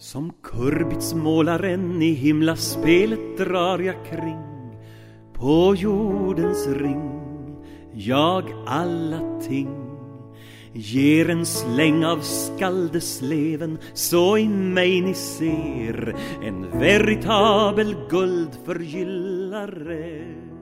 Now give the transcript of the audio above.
Som kurbitsmålaren i himlaspelet drar jag kring på jordens ring. Jag alla ting ger en släng av skaldesleven, så i mig ni ser en veritabel guldförgyllare.